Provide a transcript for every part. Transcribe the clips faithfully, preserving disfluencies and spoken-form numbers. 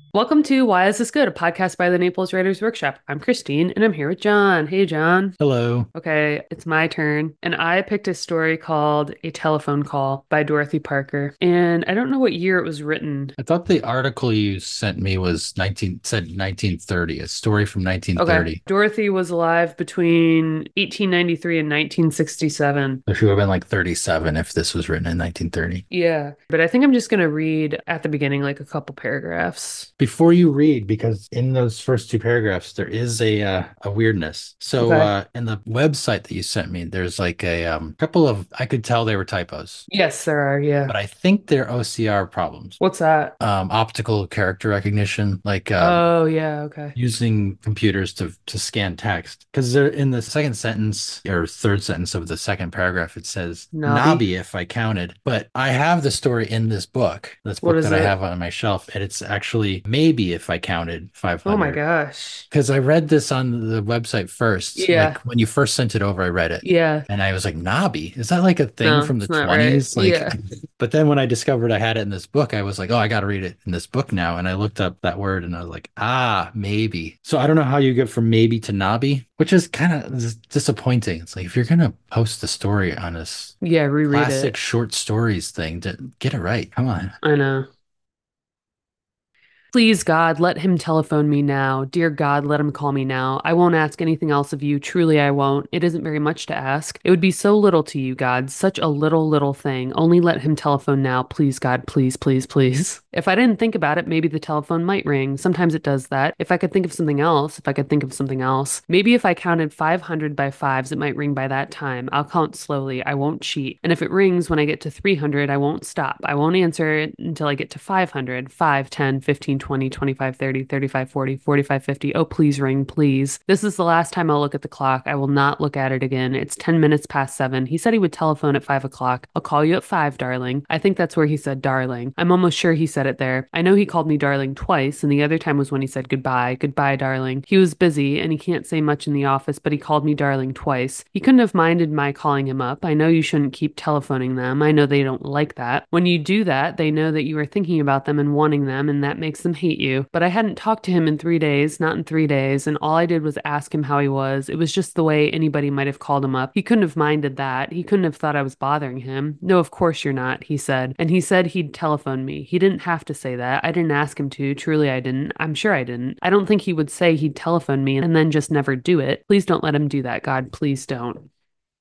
Welcome to Why Is This Good? A podcast by the Naples Writers Workshop. I'm Christine and I'm here with John. Hey, John. Hello. Okay, it's my turn. And I picked a story called A Telephone Call by Dorothy Parker. And I don't know what year it was written. I thought the article you sent me was nineteen said nineteen thirty, a story from Okay. nineteen thirty. Dorothy was alive between eighteen ninety-three and nineteen sixty-seven. So she would have been like thirty-seven if this was written in nineteen thirty. Yeah, but I think I'm just going to read at the beginning like a couple paragraphs. Before you read, because in those first two paragraphs there is a uh, a weirdness. So Okay. uh in the website that you sent me, there's like a um couple of I could tell they were typos, Yes, there are. Yeah. but I think they're O C R problems. What's that? Um, optical character recognition, like um Oh, yeah. Okay. using computers to to scan text because they're in the second sentence or third sentence of the second paragraph it says Nobby. Nobby if I counted, but I have the story in this book, this What book is that I it? have on my shelf, and it's actually maybe if I counted Oh my five hundred gosh. because I read this on the website first, like Yeah. when you first sent it over I read it, Yeah. and I was like, Nobby, is that like a thing No, from the it's not right. twenties? Like, Yeah. but then when I discovered I had it in this book, I was like, oh, I got to read it in this book now. And I looked up that word and I was like, ah, maybe. So I don't know how you get from maybe to Nobby, which is kind of disappointing. It's like if you're going to post a story on this Yeah, reread classic it. short stories thing, to get it right. Come on. I know. Please, God, let him telephone me now. Dear God, let him call me now. I won't ask anything else of you. Truly, I won't. It isn't very much to ask. It would be so little to you, God. Such a little, little thing. Only let him telephone now. Please, God, please, please, please. If I didn't think about it, maybe the telephone might ring. Sometimes it does that. If I could think of something else, if I could think of something else. Maybe if I counted five hundred by fives, it might ring by that time. I'll count slowly. I won't cheat. And if it rings when I get to three hundred, I won't stop. I won't answer it until I get to five hundred, five, ten, fifteen, twenty, twenty-five, thirty, thirty-five, forty, forty-five, fifty. Oh, please ring, please. This is the last time I'll look at the clock. I will not look at it again. It's ten minutes past seven. He said he would telephone at five o'clock. I'll call you at five, darling. I think that's where he said darling. I'm almost sure he said it there. I know he called me darling twice, and the other time was when he said goodbye. Goodbye, darling. He was busy, and he can't say much in the office, but he called me darling twice. He couldn't have minded my calling him up. I know you shouldn't keep telephoning them. I know they don't like that. When you do that, they know that you are thinking about them and wanting them, and that makes them hate you. But I hadn't talked to him in three days, not in three days, and all I did was ask him how he was. It was just the way anybody might have called him up. He couldn't have minded that. He couldn't have thought I was bothering him. No, of course you're not, he said. And he said he'd telephone me. He didn't have to say that. I didn't ask him to. Truly, I didn't. I'm sure I didn't. I don't think he would say he'd telephone me and then just never do it. Please don't let him do that, God. Please don't.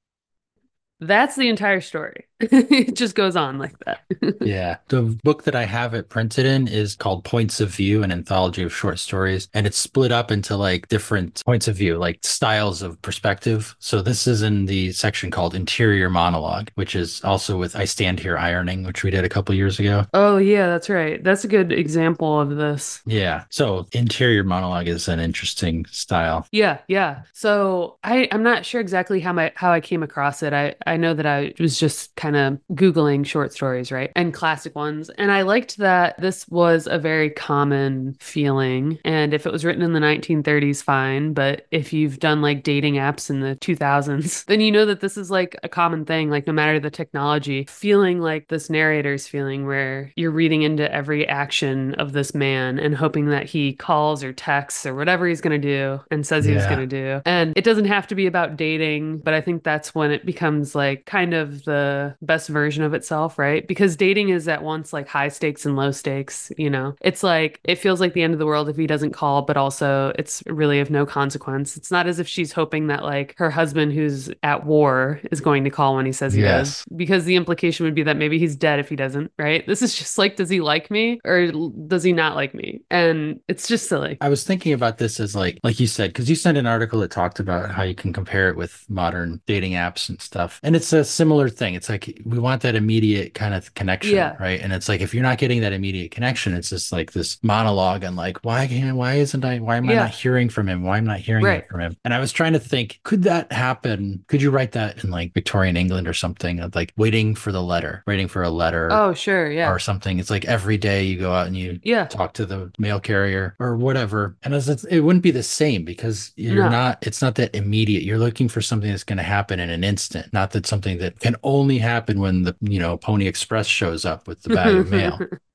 That's the entire story. It just goes on like that. Yeah. The book that I have it printed in is called Points of View, an anthology of short stories. And it's split up into like different points of view, like styles of perspective. So this is in the section called Interior Monologue, which is also with I Stand Here Ironing, which we did a couple years ago. Oh, yeah, that's right. That's a good example of this. Yeah. So interior monologue is an interesting style. Yeah, yeah. So I I'm not sure exactly how my how I came across it. I I know that I was just kind of Googling short stories, right? And classic ones. And I liked that this was a very common feeling. And if it was written in the nineteen thirties, fine. But if you've done like dating apps in the two thousands, then you know that this is like a common thing, like no matter the technology, feeling like this narrator's feeling where you're reading into every action of this man and hoping that he calls or texts or whatever he's going to do and says he was going Yeah. to do. And it doesn't have to be about dating, but I think that's when it becomes like kind of the best version of itself, right? Because dating is at once like high stakes and low stakes, you know? It's like it feels like the end of the world if he doesn't call, but also it's really of no consequence. It's not as if she's hoping that like her husband who's at war is going to call when he says he does, Yes. because the implication would be that maybe he's dead if he doesn't, right? This is just like, does he like me or does he not like me? And it's just silly. I was thinking about this as like like you said, because you sent an article that talked about how you can compare it with modern dating apps and stuff. And it's a similar thing. It's like we want that immediate kind of connection, Yeah. right? And it's like if you're not getting that immediate connection, it's just like this monologue and like, why can't why isn't I why am I not Yeah. hearing from him? Why am I not hearing Right. it from him? And I was trying to think, could that happen? Could you write that in like Victorian England or something of like waiting for the letter, waiting for a letter Oh, sure. Yeah. or something? It's like every day you go out and you Yeah. talk to the mail carrier or whatever. And as it's, it wouldn't be the same because you're No. not, it's not that immediate. You're looking for something that's going to happen in an instant, not that something that can only happen when the, you know, Pony Express shows up with the bag of mail.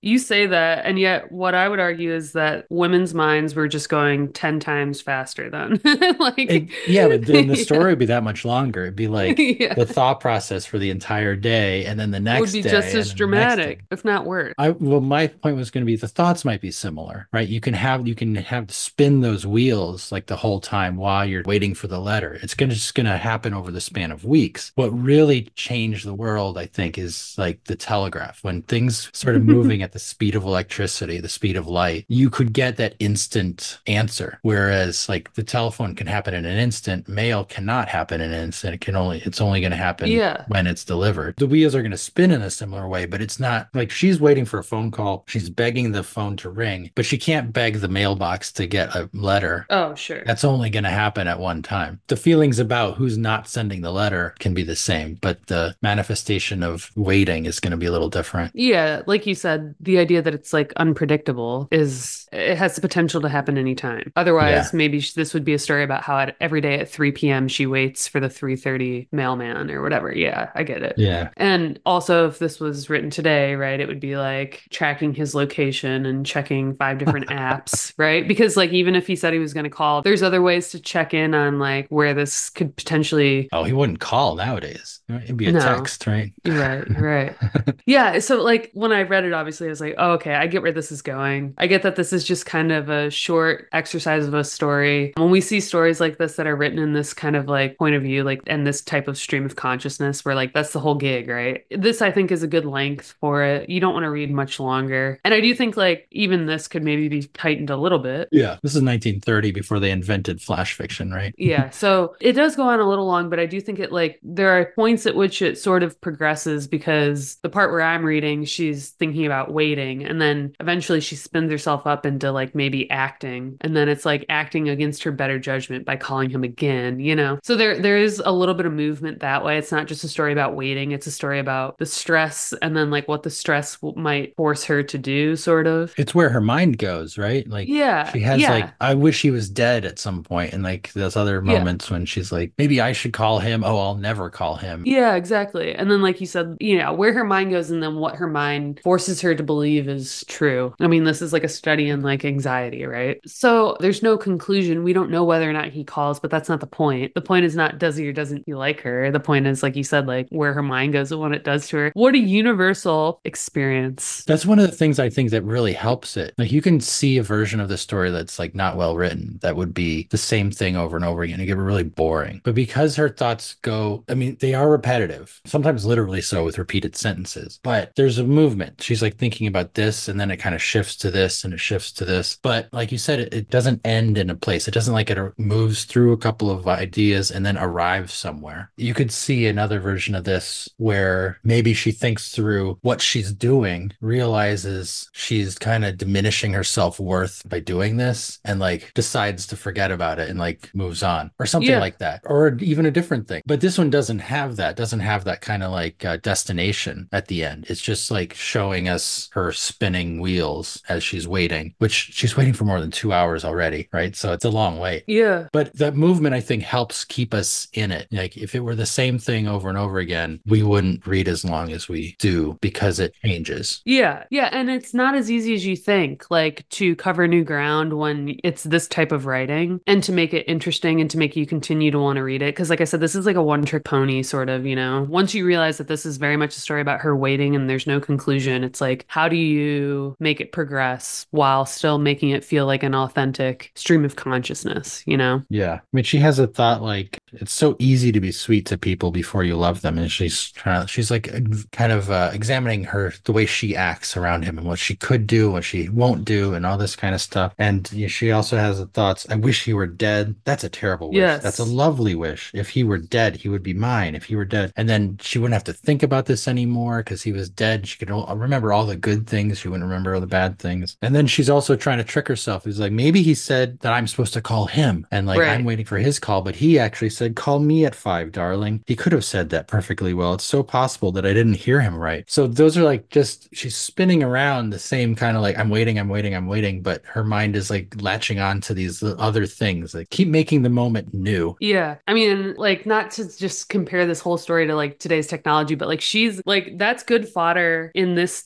You say that, and yet what I would argue is that women's minds were just going ten times faster then. Like, It, yeah, but then the yeah, story would be that much longer. It'd be like yeah. the thought process for the entire day, and then the Would next be just day, and as then the next day. dramatic, if not worse. I well, my point was going to be the thoughts might be similar, right? You can have you can have to spin those wheels like the whole time while you're waiting for the letter. It's gonna just gonna happen over the span of weeks. What really changed the world, I think, is like the telegraph. When things started moving at the speed of electricity, the speed of light, you could get that instant answer. Whereas like the telephone can happen in an instant, mail cannot happen in an instant. It can only it's only going to happen Yeah. when it's delivered. The wheels are going to spin in a similar way, but it's not like she's waiting for a phone call. She's begging the phone to ring, but she can't beg the mailbox to get a letter. Oh, sure. That's only going to happen at one time. The feelings about who's not sending the letter can be the same, but the manifestation of waiting is going to be a little different. Yeah, like you said, the idea that it's like unpredictable is it has the potential to happen anytime. Otherwise, Yeah. maybe sh- this would be a story about how at, every day at three p m she waits for the three thirty mailman or whatever. Yeah, I get it. Yeah. And also, if this was written today, right, it would be like tracking his location and checking five different apps, right? Because like even if he said he was going to call, there's other ways to check in on like where this could potentially. Oh, he wouldn't call nowadays. It'd be a No, text, right? you're right. You're right. Yeah. So, like, when I read it, obviously, I was like, oh, okay, I get where this is going. I get that this is just kind of a short exercise of a story. When we see stories like this that are written in this kind of like point of view, like, and this type of stream of consciousness, where like that's the whole gig, right? This, I think, is a good length for it. You don't want to read much longer. And I do think, like, even this could maybe be tightened a little bit. Yeah. This is nineteen thirty before they invented flash fiction, right? Yeah, so it does go on a little long, but I do think it like there are points at which it sort of progresses because the part where I'm reading, she's thinking about waiting, and then eventually she spins herself up into like maybe acting, and then it's like acting against her better judgment by calling him again, you know. So there there is a little bit of movement that way. It's not just a story about waiting; it's a story about the stress and then like what the stress w- might force her to do, sort of. It's where her mind goes, right? Like Yeah, she has like, yeah, I wish he was dead at some point, and like those other yeah. moments when she's like, maybe I should call him. Oh, I'll never call him. Yeah, exactly. And then, like you said, you know, where her mind goes and then what her mind forces her to believe is true. I mean, this is like a study in like anxiety, right? So there's no conclusion. We don't know whether or not he calls, but that's not the point. The point is not does he or doesn't he like her. The point is, like you said, like where her mind goes and what it does to her. What a universal experience. That's one of the things I think that really helps it. Like you can see a version of the story that's like not well written that would be the same thing over and over again. It get really boring. But because her thoughts go, I mean, they are repetitive, sometimes literally so with repeated sentences, but there's a movement. She's like thinking about this and then it kind of shifts to this and it shifts to this. But like you said, it, it doesn't end in a place. It doesn't like it moves through a couple of ideas and then arrives somewhere. You could see another version of this where maybe she thinks through what she's doing, realizes she's kind of diminishing her self-worth by doing this and like decides to forget about it and like moves on or something Yeah. like that, or even a different thing. But this one doesn't have that, doesn't have that kind of like uh, destination at the end. It's just like showing us her spinning wheels as she's waiting, which she's waiting for more than two hours already, right? So it's a long wait. Yeah. But that movement, I think, helps keep us in it. Like if it were the same thing over and over again, we wouldn't read as long as we do because it changes. Yeah, yeah, and it's not as easy as you think, like to cover new ground when it's this type of writing and to make it interesting and to make you continue to want to read it. Because, like I said, this is like a one trick pony, sort of, you know. Once you realize that this is very much a story about her waiting and there's no conclusion, it's like, how do you make it progress while still making it feel like an authentic stream of consciousness, you know? Yeah. I mean, she has a thought like it's so easy to be sweet to people before you love them. And she's trying to, she's like kind of uh, examining her, the way she acts around him and what she could do, what she won't do, and all this kind of stuff. And you know, she also has the thoughts, I wish he were dead. That's a terrible wish. Yes. That's a lovely wish. If he were dead, he would be mine. If he were dead. And then she wouldn't have to think about this anymore because he was dead. She could remember all the good things. She wouldn't remember all the bad things. And then she's also trying to trick herself. He's like, maybe he said that I'm supposed to call him. And like, Right. I'm waiting for his call, but he actually said, call me at five, darling. He could have said that perfectly well. It's so possible that I didn't hear him right. So those are like just, she's spinning around the same kind of like, I'm waiting, I'm waiting, I'm waiting. But her mind is like latching on to these other things that keep making the moment new. Yeah. I mean, like, not to just compare this whole story to like today's technology, but like she's like, that's good fodder in this day and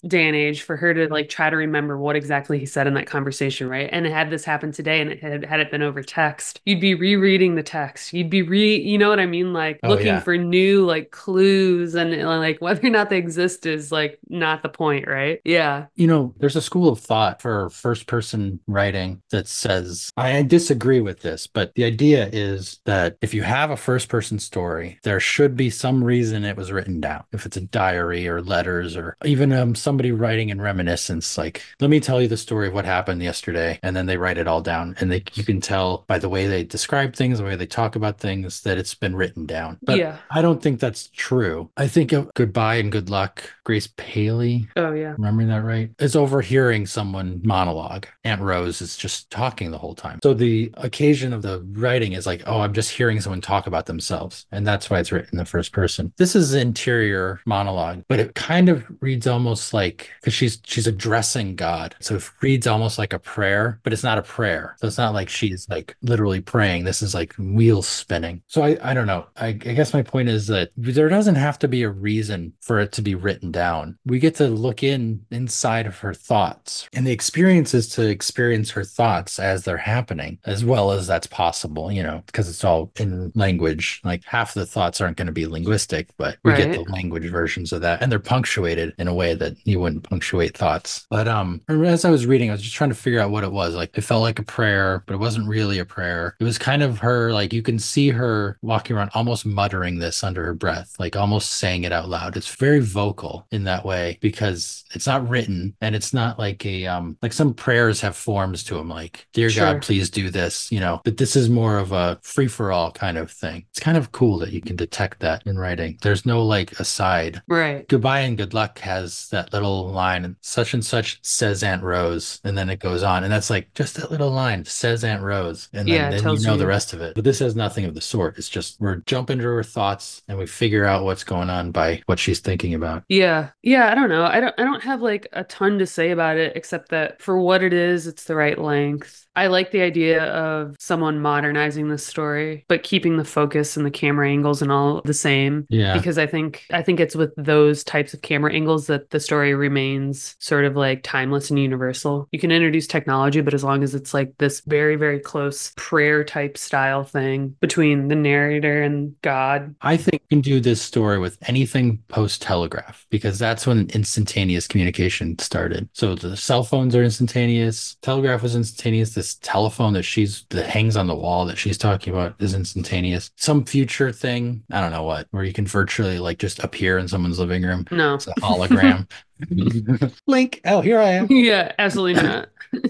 age for her to like try to remember what exactly he said in that conversation, right? And had this happened today and it had, had it been over text, you'd be rereading the text. You'd be re, you know what I mean? Like Oh looking yeah. for new like clues and like whether or not they exist is like not the point, right? Yeah. You know, there's a school of thought for first person writing that says, I disagree with this, but the idea is that if you have a first person story, there should be some reason it was written down. If it's a diary or letters or even um, somebody writing in reminiscence, like, let me tell you the story of what happened yesterday. And then they write it all down. And they, you can tell by the way they describe things, the way they talk about things, that it's been written down. But Yeah. I don't think that's true. I think of Goodbye and Good Luck, Grace Paley. Oh, yeah. Remembering that right? Is overhearing someone monologue. Aunt Rose is just talking the whole time. So the occasion of the writing is like, oh, I'm just hearing someone talk about themselves. And that's why it's written in the first person. This is interior monologue, but it kind of reads almost like, because she's she's addressing God. So it reads almost like a prayer, but it's not a prayer. So it's not like she's like literally praying. This is like wheels spinning. So I, I don't know. I, I guess my point is that there doesn't have to be a reason for it to be written down. We get to look in inside of her thoughts, and the experience is to experience her thoughts as they're happening, as well as that's possible, you know, because it's all in language. Like half the thoughts aren't going to be linguistic, but we get the Right. language versions of that, and they're punctuated in a way that you wouldn't punctuate thoughts. But um, as I was reading, I was just trying to figure out what it was. Like it felt like a prayer, but it wasn't really a prayer. It was kind of her, like you can see her walking around almost muttering this under her breath, like almost saying it out loud. It's very vocal in that way because it's not written and it's not like a um like some prayers have forms to them, like dear God, Sure. please do this, you know. But this is more of a free for all kind of thing. It's kind of cool that you can detect that in writing. There's no like aside. Right. Goodbye and Good Luck has that little line, such and such says Aunt Rose, and then it goes on, and that's like just that little line, says Aunt Rose, and then Yeah. It then you tells know the you. rest of it. But this has nothing of the sort. It's just we're jumping to her thoughts and we figure out what's going on by what she's thinking about. Yeah. Yeah, I don't know. I don't I don't have like a ton to say about it except that for what it is, it's the right length. I like the idea of someone modernizing the story, but keeping the focus and the camera angles and all the same Yeah. because I think I think it's with those types of camera angles that the story remains sort of like timeless and universal. You can introduce technology, but as long as it's like this very, very close prayer type style thing between the narrator and God. I think you can do this story with anything post telegraph because that's when instantaneous communication started. So the cell phones are instantaneous, telegraph was instantaneous. This telephone that she's that hangs on the wall that she's talking about is instantaneous. Some future thing, I don't know what, where you can virtually like just appear in someone's living room. No. It's a hologram. Link. Oh, here I am. Yeah, absolutely not.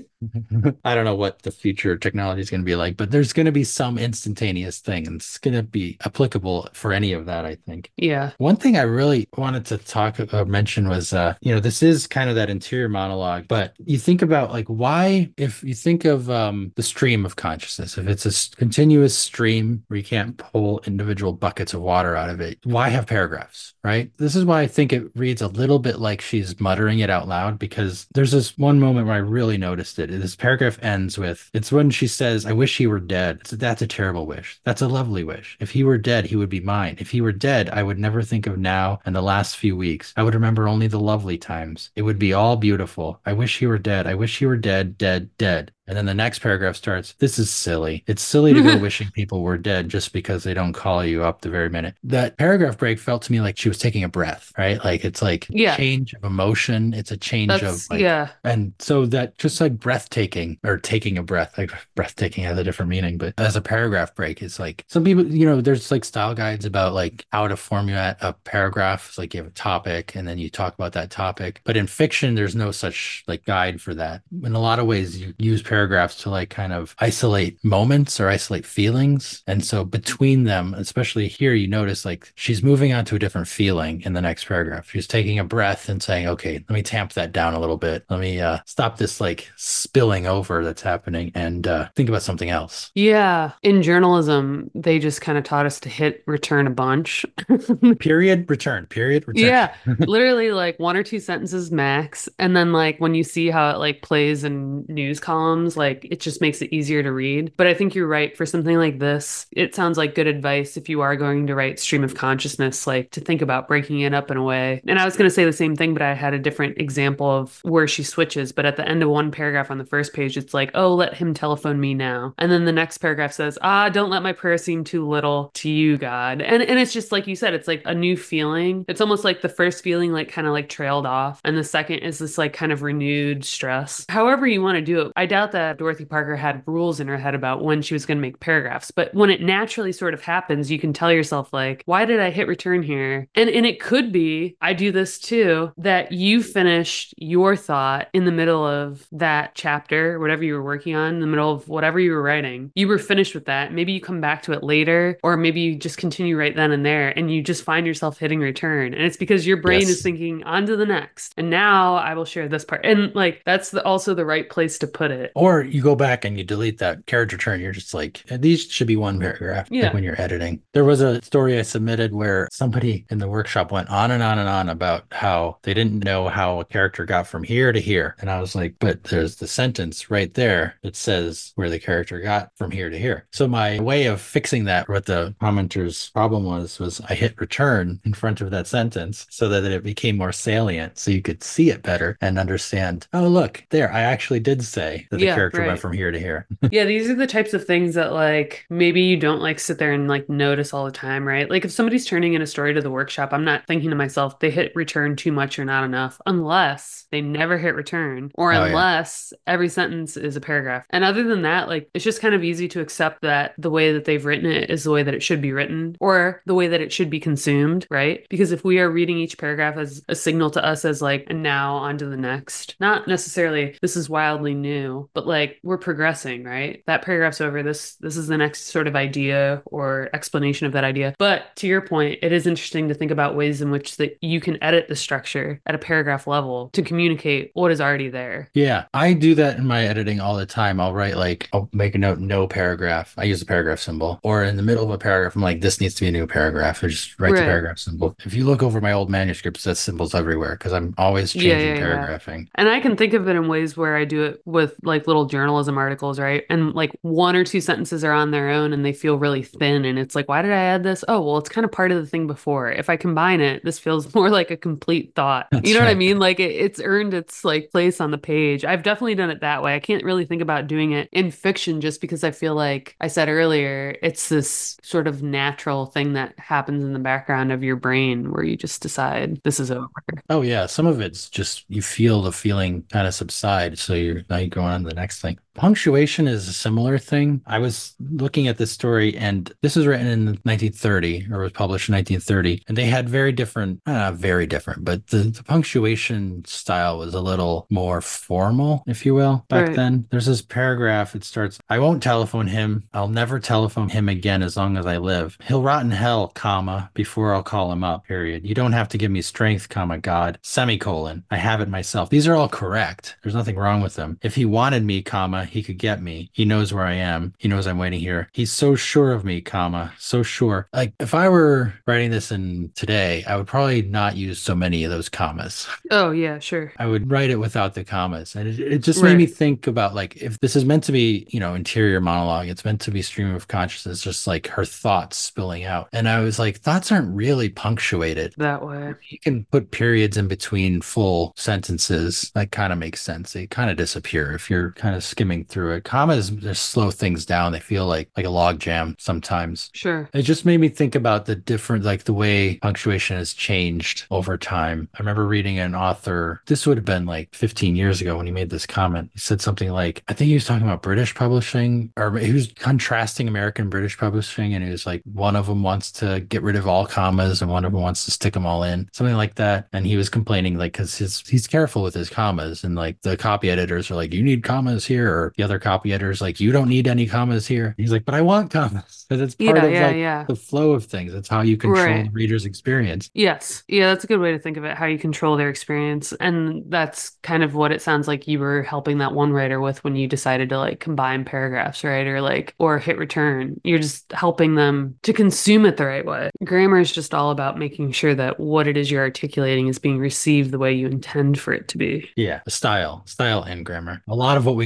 I don't know what the future technology is going to be like, but there's going to be some instantaneous thing, and it's going to be applicable for any of that, I think. Yeah. One thing I really wanted to talk or mention was, uh, you know, this is kind of that interior monologue, but you think about like why, if you think of um, the stream of consciousness, if it's a s- continuous stream where you can't pull individual buckets of water out of it, why have paragraphs, right? This is why I think it reads a little bit like she's muttering it out loud because there's this one moment where I really noticed it. This paragraph ends with, it's when she says, I wish he were dead. So that's a terrible wish. That's a lovely wish. If he were dead, he would be mine. If he were dead, I would never think of now and the last few weeks. I would remember only the lovely times. It would be all beautiful. I wish he were dead. I wish he were dead, dead, dead. And then the next paragraph starts, this is silly. It's silly to go wishing people were dead just because they don't call you up the very minute. That paragraph break felt to me like she was taking a breath, right? Like it's like Yeah. change of emotion. It's a change of That's like, yeah. and so that just like breathtaking or taking a breath, like breathtaking has a different meaning, but as a paragraph break, it's like some people, you know, there's like style guides about like how to format a paragraph. It's like you have a topic and then you talk about that topic. But in fiction, there's no such like guide for that. In a lot of ways, you use paragraphs to like kind of isolate moments or isolate feelings. And so between them, especially here, you notice like she's moving on to a different feeling in the next paragraph. She's taking a breath and saying, okay, let me tamp that down a little bit. Let me uh, stop this like spilling over that's happening and uh, think about something else. Yeah. In journalism, they just kind of taught us to hit return a bunch. Period, return, period, return. Yeah, literally like one or two sentences max. And then like when you see how it like plays in news columns problems, like it just makes it easier to read. But I think you're right. For something like this, it sounds like good advice if you are going to write stream of consciousness, like to think about breaking it up in a way. And I was going to say the same thing, but I had a different example of where she switches. But at the end of one paragraph on the first page, it's like, oh, let him telephone me now. And then the next paragraph says, ah, don't let my prayer seem too little to you, God. And and it's just like you said, it's like a new feeling. It's almost like the first feeling like kind of like trailed off. And the second is this like kind of renewed stress. However you want to do it. I doubt that Dorothy Parker had rules in her head about when she was going to make paragraphs. But when it naturally sort of happens, you can tell yourself like, why did I hit return here? And and it could be, I do this too, that you finished your thought in the middle of that chapter, whatever you were working on, in the middle of whatever you were writing. You were finished with that. Maybe you come back to it later, or maybe you just continue right then and there, and you just find yourself hitting return. And it's because your brain Yes. is thinking on to the next. And now I will share this part. And like, that's the, also the right place to put it. Or you go back and you delete that carriage return. You're just like, these should be one paragraph. Yeah. Like when you're editing. There was a story I submitted where somebody in the workshop went on and on and on about how they didn't know how a character got from here to here. And I was like, but there's the sentence right there that says where the character got from here to here. So my way of fixing that, what the commenter's problem was, was I hit return in front of that sentence so that it became more salient so you could see it better and understand, oh, look, there, I actually did say that the Yeah, character right. went from here to here. Yeah, these are the types of things that like maybe you don't like sit there and like notice all the time, right? Like if somebody's turning in a story to the workshop, I'm not thinking to myself they hit return too much or not enough, unless they never hit return or Oh, yeah. unless every sentence is a paragraph. And other than that, like it's just kind of easy to accept that the way that they've written it is the way that it should be written or the way that it should be consumed, right? Because if we are reading each paragraph as a signal to us as like, and now on to the next, not necessarily this is wildly new, but like we're progressing, right? That paragraph's over. This this is the next sort of idea or explanation of that idea. But to your point, it is interesting to think about ways in which that you can edit the structure at a paragraph level to communicate what is already there. Yeah, I do that in my editing all the time. I'll write like, I'll make a note, no paragraph. I use the paragraph symbol. Or in the middle of a paragraph, I'm like, this needs to be a new paragraph. I just write Right. the paragraph symbol. If you look over my old manuscripts, that's symbols everywhere because I'm always Yeah, changing yeah, yeah. paragraphing. And I can think of it in ways where I do it with like little journalism articles, right? And like one or two sentences are on their own and they feel really thin. And it's like, why did I add this? Oh, well, it's kind of part of the thing before. If I combine it, this feels more like a complete thought. That's You know what I right. mean? Like it, it's earned its like place on the page. I've definitely done it that way. I can't really think about doing it in fiction just because I feel like I said earlier, it's this sort of natural thing that happens in the background of your brain where you just decide this is over. Oh yeah, some of it's just you feel the feeling kind of subside, so you're now you go on to the next thing. Punctuation is a similar thing. I was looking at this story, and this was written in nineteen thirty, or was published in nineteen thirty, and they had very different, uh, not very different, but the, the punctuation style was a little more formal, if you will, back Right. then. There's this paragraph. It starts, "I won't telephone him. I'll never telephone him again as long as I live. He'll rot in hell, comma, before I'll call him up, period. You don't have to give me strength, comma, God, semicolon. I have it myself." These are all correct. There's nothing wrong with them. "If he wanted me, comma, he could get me. He knows where I am. He knows I'm waiting here. He's so sure of me, comma, so sure." Like if I were writing this in today, I would probably not use so many of those commas. Oh, yeah, sure. I would write it without the commas. And it, it just made Right. me think about like, if this is meant to be, you know, interior monologue, it's meant to be stream of consciousness, just like her thoughts spilling out. And I was like, thoughts aren't really punctuated. That way. You can put periods in between full sentences. That kind of makes sense. They kind of disappear if you're kind of skimming through it. Commas just slow things down. They feel like like a log jam sometimes. Sure. It just made me think about the different, like the way punctuation has changed over time. I remember reading an author, this would have been like fifteen years ago when he made this comment. He said something like, I think he was talking about British publishing, or he was contrasting American and British publishing. And he was like, one of them wants to get rid of all commas and one of them wants to stick them all in, something like that. And he was complaining, like, because his he's careful with his commas. And like the copy editors are like, you need commas here. Or the other copy editors, like, you don't need any commas here. He's like, but I want commas. Because it's part Yeah, of yeah, like yeah. the flow of things. It's how you control Right. the reader's experience. Yes. Yeah, that's a good way to think of it, how you control their experience. And that's kind of what it sounds like you were helping that one writer with when you decided to like combine paragraphs, right? Or like, or hit return. You're just helping them to consume it the right way. Grammar is just all about making sure that what it is you're articulating is being received the way you intend for it to be. Yeah, style, style and grammar. A lot of what we call grammar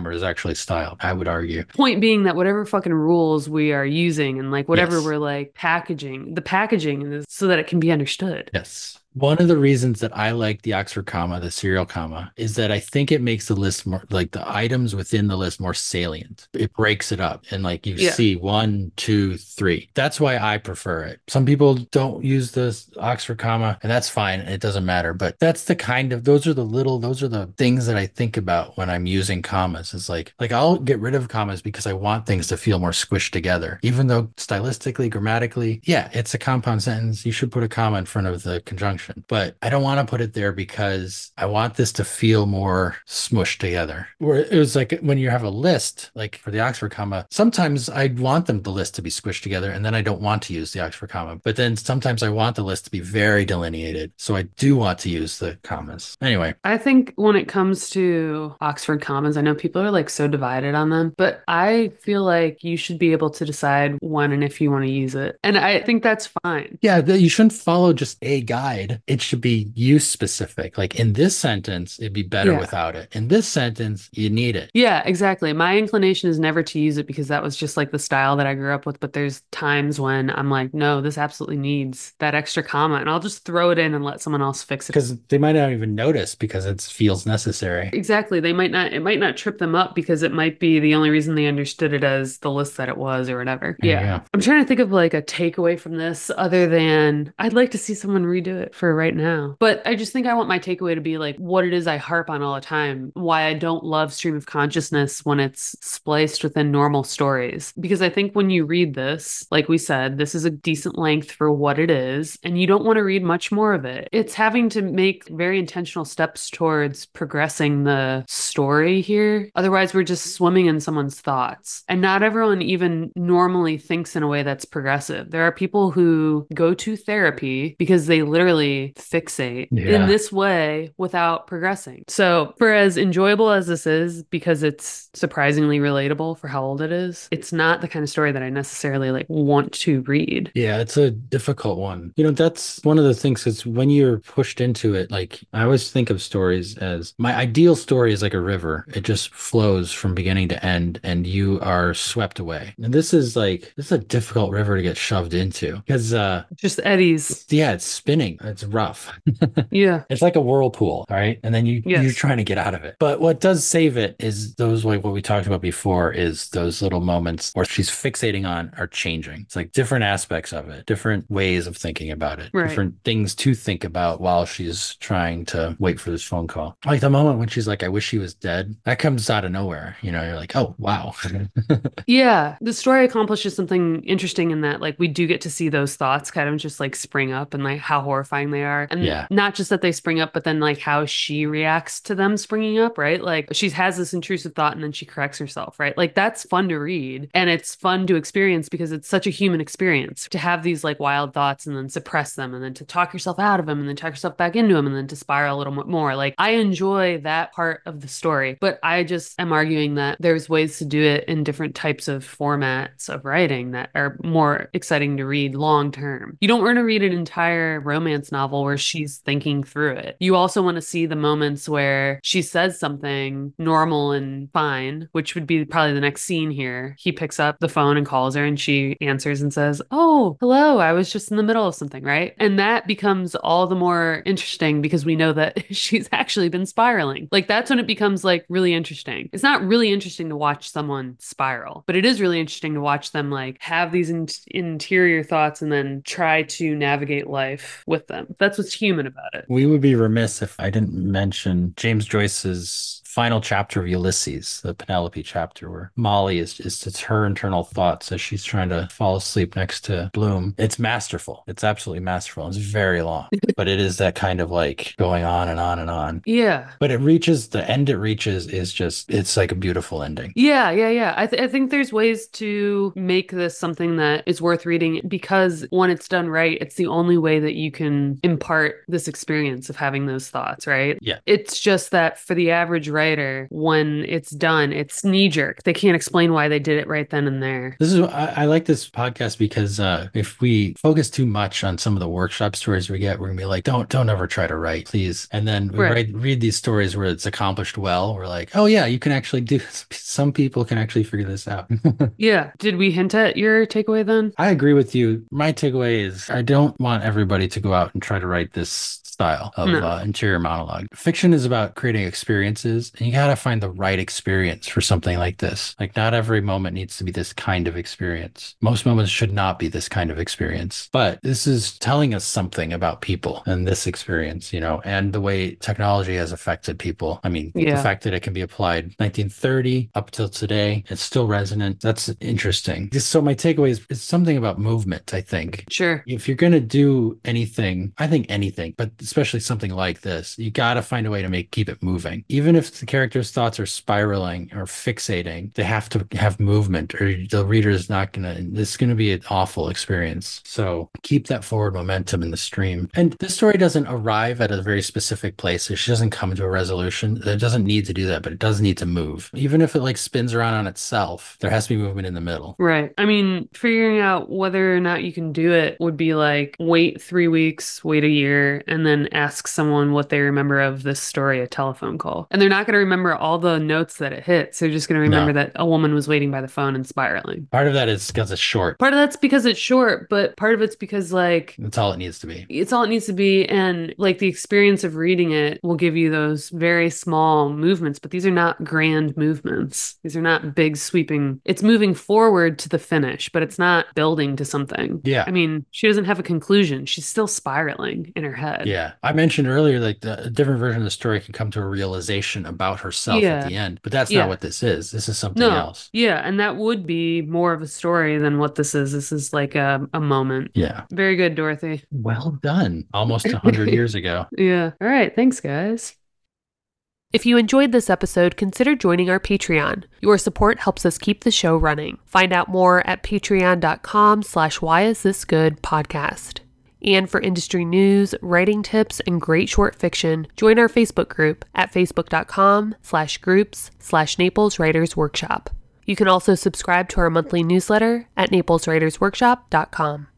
grammar is actually style, I would argue. Point being that whatever fucking rules we are using and like whatever Yes. we're like packaging, the packaging is so that it can be understood. Yes. One of the reasons that I like the Oxford comma, the serial comma, is that I think it makes the list more like the items within the list more salient. It breaks it up and like you Yeah. see one, two, three. That's why I prefer it. Some people don't use the Oxford comma, and that's fine. It doesn't matter. But that's the kind of those are the little those are the things that I think about when I'm using commas. It's like like I'll get rid of commas because I want things to feel more squished together. Even though stylistically, grammatically, yeah, it's a compound sentence. You should put a comma in front of the conjunction. But I don't want to put it there because I want this to feel more smushed together. Where it was like when you have a list, like for the Oxford comma, sometimes I want them the list to be squished together, and then I don't want to use the Oxford comma. But then sometimes I want the list to be very delineated, so I do want to use the commas. Anyway, I think when it comes to Oxford commas, I know people are like so divided on them, but I feel like you should be able to decide when and if you want to use it. And I think that's fine. yeah, you shouldn't follow just a guide. It should be use specific. Like in this sentence, it'd be better Yeah. without it. In this sentence, you need it. Yeah, exactly. My inclination is never to use it because that was just like the style that I grew up with. But there's times when I'm like, no, this absolutely needs that extra comma, and I'll just throw it in and let someone else fix it. Because they might not even notice because it feels necessary. Exactly. They might not, it might not trip them up because it might be the only reason they understood it as the list that it was or whatever. There you Yeah. go. I'm trying to think of like a takeaway from this other than I'd like to see someone redo it for right now. But I just think I want my takeaway to be like what it is I harp on all the time, why I don't love stream of consciousness when it's spliced within normal stories. Because I think when you read this, like we said, this is a decent length for what it is, and you don't want to read much more of it. It's having to make very intentional steps towards progressing the story here. Otherwise, we're just swimming in someone's thoughts. And not everyone even normally thinks in a way that's progressive. There are people who go to therapy because they literally fixate Yeah. in this way without progressing. So, for as enjoyable as this is, because it's surprisingly relatable for how old it is, it's not the kind of story that I necessarily like want to read. Yeah, it's a difficult one. You know, that's one of the things is when you're pushed into it, like I always think of stories as my ideal story is like a river. It just flows from beginning to end and you are swept away. And this is like, this is a difficult river to get shoved into because, uh, Just eddies. yeah, it's spinning. It's rough. Yeah. It's like a whirlpool, all right? And then you Yes. you're trying to get out of it. But what does save it is those like what we talked about before is those little moments where she's fixating on are changing. It's like different aspects of it, different ways of thinking about it, Right. different things to think about while she's trying to wait for this phone call. Like the moment when she's like, I wish he was dead. That comes out of nowhere. You know, you're like, oh wow. Yeah, the story accomplishes something interesting in that, like, we do get to see those thoughts kind of just like spring up and like how horrifying they are. And Yeah. not just that they spring up, but then like how she reacts to them springing up, right? Like, she has this intrusive thought and then she corrects herself, right? Like, that's fun to read and it's fun to experience because it's such a human experience to have these like wild thoughts and then suppress them and then to talk yourself out of them and then talk yourself back into them and then to spiral a little bit more. Like, I enjoy that part of the story, but I just am arguing that there's ways to do it in different types of formats of writing that are more exciting to read long term. You don't want to read an entire romance novel where she's thinking through it. You also want to see the moments where she says something normal and fine, which would be probably the next scene here. He picks up the phone and calls her and she answers and says, "Oh, hello, I was just in the middle of something," right? And that becomes all the more interesting because we know that she's actually been spiraling. Like, that's when it becomes like really interesting. It's not really interesting to watch someone spiral, but it is really interesting to watch them like have these in- interior thoughts and then try to navigate life with them. That's what's human about it. We would be remiss if I didn't mention James Joyce's final chapter of Ulysses, the Penelope chapter, where Molly is, is it's her internal thoughts as she's trying to fall asleep next to Bloom. It's masterful. It's absolutely masterful. It's very long, but it is that kind of like going on and on and on. Yeah. But it reaches the end it reaches is just, it's like a beautiful ending. Yeah, yeah, yeah. I, th- I think there's ways to make this something that is worth reading because when it's done right, it's the only way that you can impart this experience of having those thoughts, right? Yeah. It's just that for the average writer, writer, when it's done, it's knee jerk. They can't explain why they did it right then and there. This is I, I like this podcast because uh, if we focus too much on some of the workshop stories we get, we're gonna be like, don't don't ever try to write, please. And then we Right. write read these stories where it's accomplished well. We're like, oh yeah, you can actually do. Some people can actually figure this out. Yeah. Did we hint at your takeaway then? I agree with you. My takeaway is I don't want everybody to go out and try to write this style of No. uh, interior monologue. Fiction is about creating experiences, and you got to find the right experience for something like this. Like, not every moment needs to be this kind of experience. Most moments should not be this kind of experience. But this is telling us something about people and this experience, you know, and the way technology has affected people. I mean, the Yeah. fact that it can be applied nineteen thirty up till today, it's still resonant. That's interesting. So my takeaway is, is something about movement, I think. Sure. If you're going to do anything, I think anything, but especially something like this, you got to find a way to make keep it moving. Even if the character's thoughts are spiraling or fixating, they have to have movement, or the reader is not going to, this is going to be an awful experience. So keep that forward momentum in the stream. And this story doesn't arrive at a very specific place. She doesn't come to a resolution. It doesn't need to do that, but it does need to move. Even if it like spins around on itself, there has to be movement in the middle. Right. I mean, figuring out whether or not you can do it would be like wait three weeks, wait a year, and then ask someone what they remember of this story, a telephone call. And they're not going to remember all the notes that it hits. They're just going to remember No. that a woman was waiting by the phone and spiraling. Part of that is because it's short. Part of that's because it's short, but part of it's because like That's all it needs to be. it's all it needs to be. And like the experience of reading it will give you those very small movements, but these are not grand movements. These are not big sweeping. It's moving forward to the finish, but it's not building to something. Yeah. I mean, she doesn't have a conclusion. She's still spiraling in her head. Yeah. I mentioned earlier, like the a different version of the story can come to a realization about herself Yeah. at the end, but that's Yeah. not what this is. This is something No. else. Yeah. And that would be more of a story than what this is. This is like a, a moment. Yeah. Very good, Dorothy. Well done. Almost a hundred years ago. Yeah. All right. Thanks, guys. If you enjoyed this episode, consider joining our Patreon. Your support helps us keep the show running. Find out more at patreon.com slash why is this good podcast. And for industry news, writing tips, and great short fiction, join our Facebook group at facebook.com slash groups slash Naples Writers Workshop. You can also subscribe to our monthly newsletter at naples writers workshop dot com.